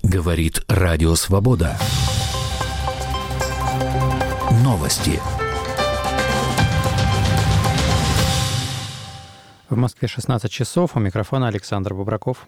Говорит Радио Свобода. Новости. В Москве 16 часов. У микрофона Александр Бубраков.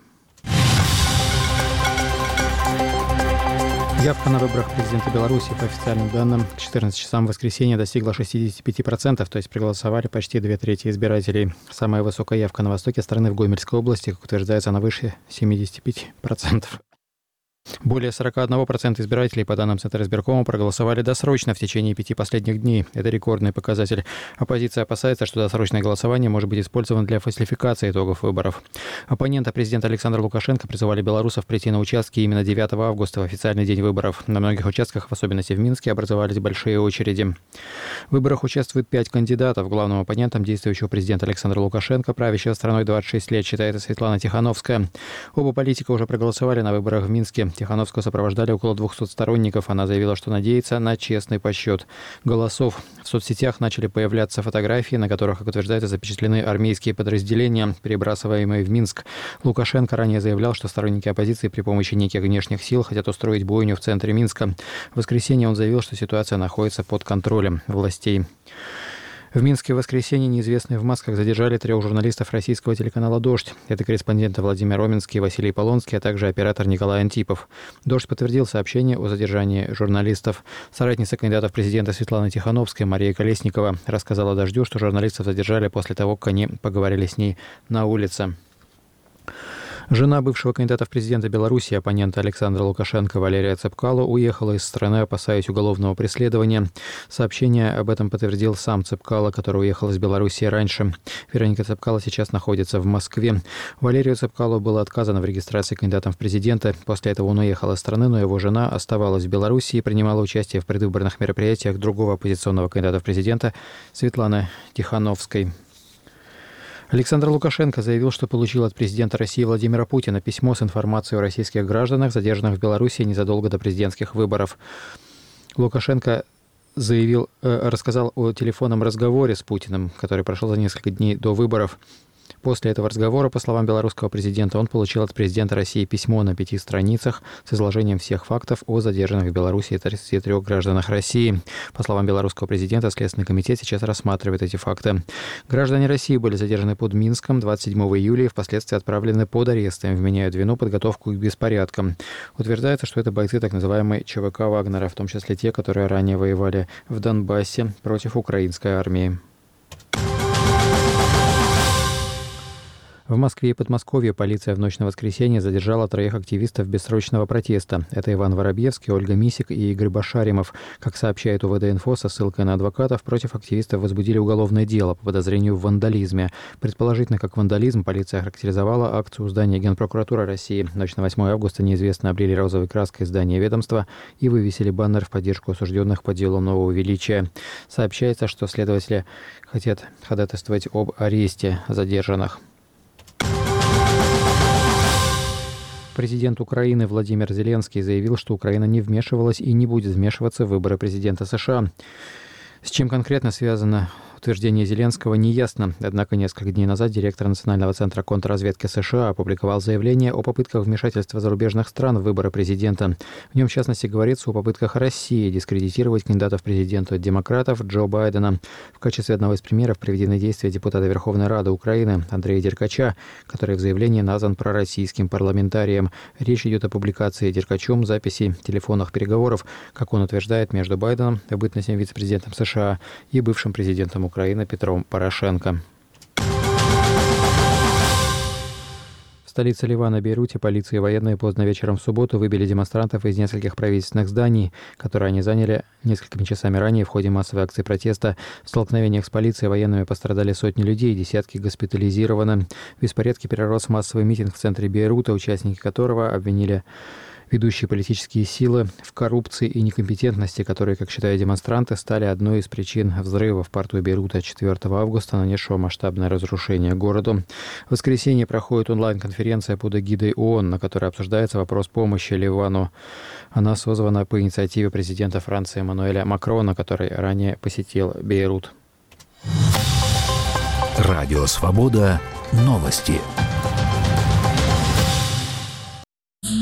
Явка на выборах президента Беларуси по официальным данным к 14 часам в воскресенье достигла 65%, то есть проголосовали почти 2/3 избирателей. Самая высокая явка на востоке страны в Гомельской области, как утверждается, она выше 75%. Более 41% избирателей, по данным Центра избиркома, проголосовали досрочно в течение 5 последних дней. Это рекордный показатель. Оппозиция опасается, что досрочное голосование может быть использовано для фальсификации итогов выборов. Оппоненты президента Александра Лукашенко призывали белорусов прийти на участки именно 9 августа, в официальный день выборов. На многих участках, в особенности в Минске, образовались большие очереди. В выборах участвуют 5 кандидатов. Главным оппонентом действующего президента Александра Лукашенко, правящего страной 26 лет, считается Светлана Тихановская. Оба политика уже проголосовали на выборах в Минске. Тихановскую сопровождали около 200 сторонников. Она заявила, что надеется на честный подсчет голосов. В соцсетях начали появляться фотографии, на которых, как утверждается, запечатлены армейские подразделения, перебрасываемые в Минск. Лукашенко ранее заявлял, что сторонники оппозиции при помощи неких внешних сил хотят устроить бойню в центре Минска. В воскресенье он заявил, что ситуация находится под контролем властей. В Минске в воскресенье неизвестные в масках задержали 3 журналистов российского телеканала «Дождь». Это корреспонденты Владимир Роменский, Василий Полонский, а также оператор Николай Антипов. «Дождь» подтвердил сообщение о задержании журналистов. Соратница кандидата в президенты Светланы Тихановской Мария Колесникова рассказала «Дождю», что журналистов задержали после того, как они поговорили с ней на улице. Жена бывшего кандидата в президенты Беларуси, оппонента Александра Лукашенко Валерия Цепкало, уехала из страны, опасаясь уголовного преследования. Сообщение об этом подтвердил сам Цепкало, который уехал из Беларуси раньше. Вероника Цепкало сейчас находится в Москве. Валерию Цепкало было отказано в регистрации кандидатом в президенты. После этого он уехал из страны, но его жена оставалась в Беларуси и принимала участие в предвыборных мероприятиях другого оппозиционного кандидата в президенты Светланы Тихановской. Александр Лукашенко заявил, что получил от президента России Владимира Путина письмо с информацией о российских гражданах, задержанных в Беларуси незадолго до президентских выборов. Лукашенко рассказал о телефонном разговоре с Путиным, который прошел за несколько дней до выборов. После этого разговора, по словам белорусского президента, он получил от президента России письмо на 5 страницах с изложением всех фактов о задержанных в Беларуси 33 гражданах России. По словам белорусского президента, Следственный комитет сейчас рассматривает эти факты. Граждане России были задержаны под Минском 27 июля и впоследствии отправлены под арест. Им вменяют вину подготовку к беспорядкам. Утверждается, что это бойцы так называемой ЧВК Вагнера, в том числе те, которые ранее воевали в Донбассе против украинской армии. В Москве и Подмосковье полиция в ночь на воскресенье задержала 3 активистов бессрочного протеста. Это Иван Воробьевский, Ольга Мисик и Игорь Башаримов. Как сообщает УВД-инфо со ссылкой на адвокатов, против активистов возбудили уголовное дело по подозрению в вандализме. Предположительно, как вандализм, полиция характеризовала акцию у здания Генпрокуратуры России. Ночь на 8 августа неизвестные облили розовой краской здание ведомства и вывесили баннер в поддержку осужденных по делу нового величия. Сообщается, что следователи хотят ходатайствовать об аресте задержанных. Президент Украины Владимир Зеленский заявил, что Украина не вмешивалась и не будет вмешиваться в выборы президента США. С чем конкретно связано утверждение Зеленского, не ясно. Однако несколько дней назад директор Национального центра контрразведки США опубликовал заявление о попытках вмешательства зарубежных стран в выборы президента. В нем, в частности, говорится о попытках России дискредитировать кандидата в президенты демократов Джо Байдена. В качестве одного из примеров приведены действия депутата Верховной Рады Украины Андрея Деркача, который в заявлении назван пророссийским парламентарием. Речь идет о публикации Деркачем записей телефонных переговоров, как он утверждает, между Байденом, в бытности вице-президентом США, и бывшим президентом Украины Петром Порошенко. В столице Ливана, Бейруте, полиция и военные поздно вечером в субботу выбили демонстрантов из нескольких правительственных зданий, которые они заняли несколькими часами ранее в ходе массовой акции протеста. В столкновениях с полицией и военными пострадали сотни людей, десятки госпитализированы. Беспорядки перерос в массовый митинг в центре Бейрута, участники которого обвинили ведущие политические силы в коррупции и некомпетентности, которые, как считают демонстранты, стали одной из причин взрыва в порту Бейрута 4 августа, нанесшего масштабное разрушение городу. В воскресенье проходит онлайн-конференция под эгидой ООН, на которой обсуждается вопрос помощи Ливану. Она созвана по инициативе президента Франции Эммануэля Макрона, который ранее посетил Бейрут. Радио «Свобода». Новости.